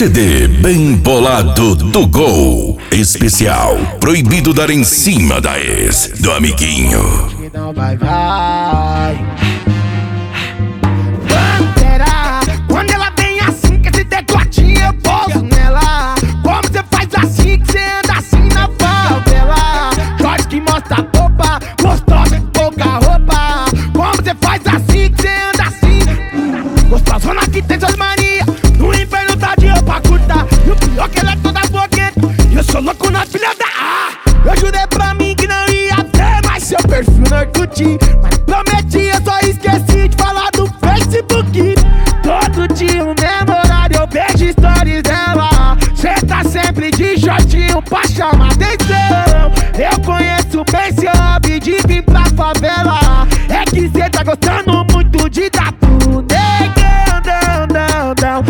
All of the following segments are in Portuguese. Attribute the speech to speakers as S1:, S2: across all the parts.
S1: CD Bem Bolado do Gol. Especial Proibido Dar em Cima da Ex, do Amiguinho.
S2: Não vai. Pantera, quando ela vem assim, que esse decotinho eu pouso nela. Como você faz assim, que você anda assim na favela? Jorge que mostra a popa, gostosa com pouca roupa. Como você faz assim, que você anda assim? Gostosona que tem suas manias, no inferno tá de roupa curta. E o pior que ela é toda bloqueira, e eu sou louco na filha da... Eu jurei pra mim que não ia ter mais seu perfil no Orkut, mas prometi, eu só esqueci de falar do Facebook. Todo dia o mesmo horário eu vejo stories dela. Cê tá sempre de shortinho pra chamar atenção. Eu conheço bem seu hobby de vir pra favela. É que cê tá gostando muito de dar pro negão, down.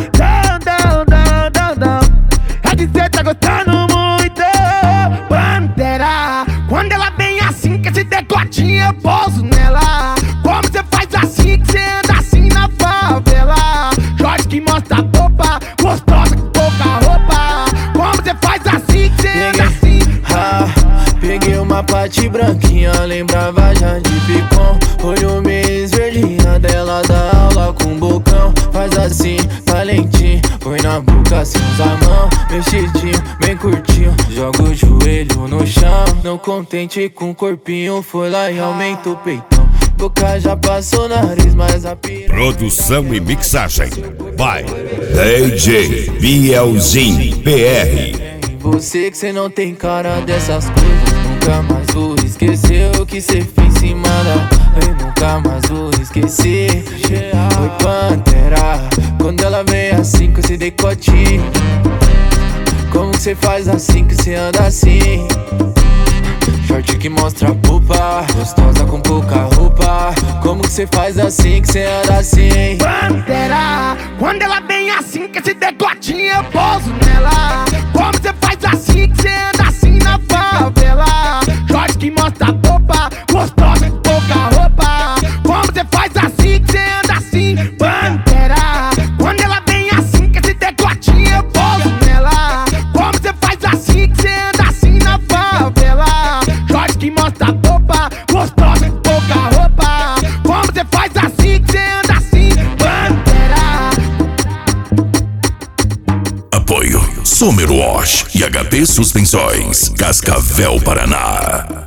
S2: É que cê tá gostando muito. Pantera, quando ela vem assim, que esse decotinho eu pouso nela. Como você faz assim, que você anda assim na favela? Jorge que mostra a popa, gostosa com pouca roupa. Como você faz assim, que você anda assim?
S3: Peguei uma pate branquinha, lembrava já de picom. Olho meio esverdinha dela da aula com bocão. Faz assim, talentinho, põe na boca, assim usa a mão. Mexidinho, bem curtinho, joga o joelho no chão. Não contente com o corpinho, foi lá e aumenta o peitão. Boca já passou nariz, mas a piranha...
S1: Produção e mixagem by DJ Bielzinho PR.
S3: Você que cê não tem cara dessas coisas, nunca mais vou esquecer o que cê fez em cima da... Eu nunca mais vou esquecer. Foi Pantera, quando ela vem assim com esse decotinho. Como cê faz assim que cê anda assim? Short que mostra a pupa, gostosa com pouca roupa. Como que cê faz assim que cê anda assim?
S2: Pantera, quando ela vem assim, que esse decotinho eu pouso nela. Como você faz assim, que você anda assim na favela? Jorge que mostra a popa, gostosa com pouca roupa. Como você faz assim, que você anda assim? Pantera, quando ela vem assim, que esse decotinho eu pouso nela. Como você faz assim, que você anda assim na favela? Jorge que mostra a popa, gostosa com pouca roupa. Como você faz assim, que você anda assim? Pantera.
S1: Apoio Summer Wash e HP Suspensões, Cascavel, Paraná.